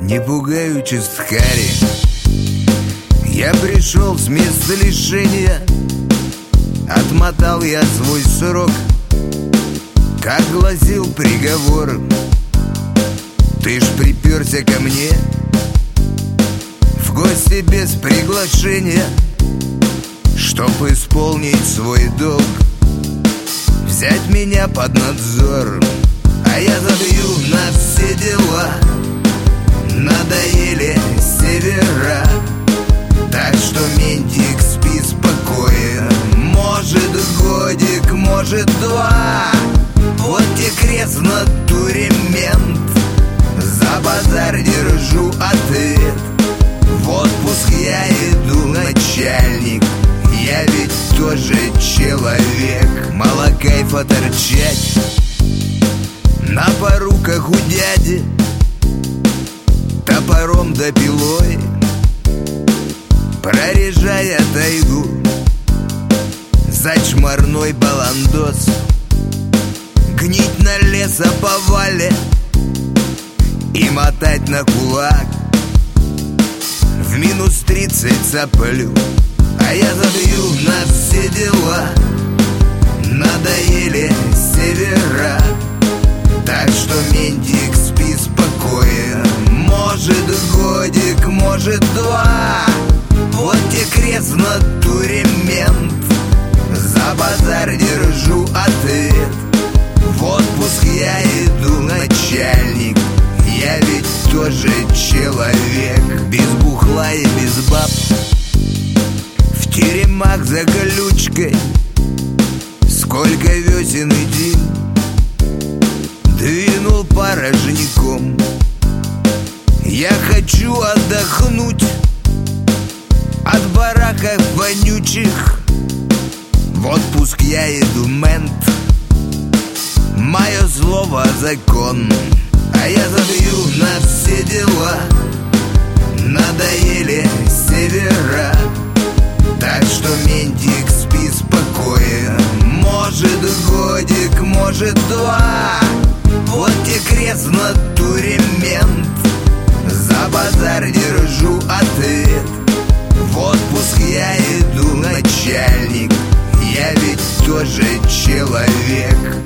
не пугай участкари. Я пришел с места лишения, отмотал я свой срок, как гласил приговор. Ты ж приперся ко мне в гости без приглашения, чтоб исполнить свой долг, взять меня под надзор. А я забью на все дела, надоели севера. Так что, ментик, спи спокойно, может годик, может два. Вот тебе крест в натуре, мент, за базар держу ответ. В отпуск я иду, начальник, я ведь тоже человек. Мало кайфа торчать на поруках у дяди, топором да пилой прорежая тайгу за чморной баландос, гнить на лесоповале и мотать на кулак. В минус 30 соплю, а я забью на все дела, надоели севера. Так что, ментик, спи спокойно, может годик, может два. Вот тебе крест в натуре, мент, за базар держу ответ. В отпуск я иду, начальник, я ведь тоже человек. Без бухла и без баб, в теремах за колючкой, сколько весен и дней двинул порожняком. Я хочу отдохнуть от бараков вонючих, в отпуск я иду, мент, мое слово закон. А я забью на все дела, надоели севера. Так что, ментик, спи спокойно, может годик, может два. Вот тебе крест в натуре, мент, за базар держу ответ. В отпуск я иду, начальник, я ведь тоже человек.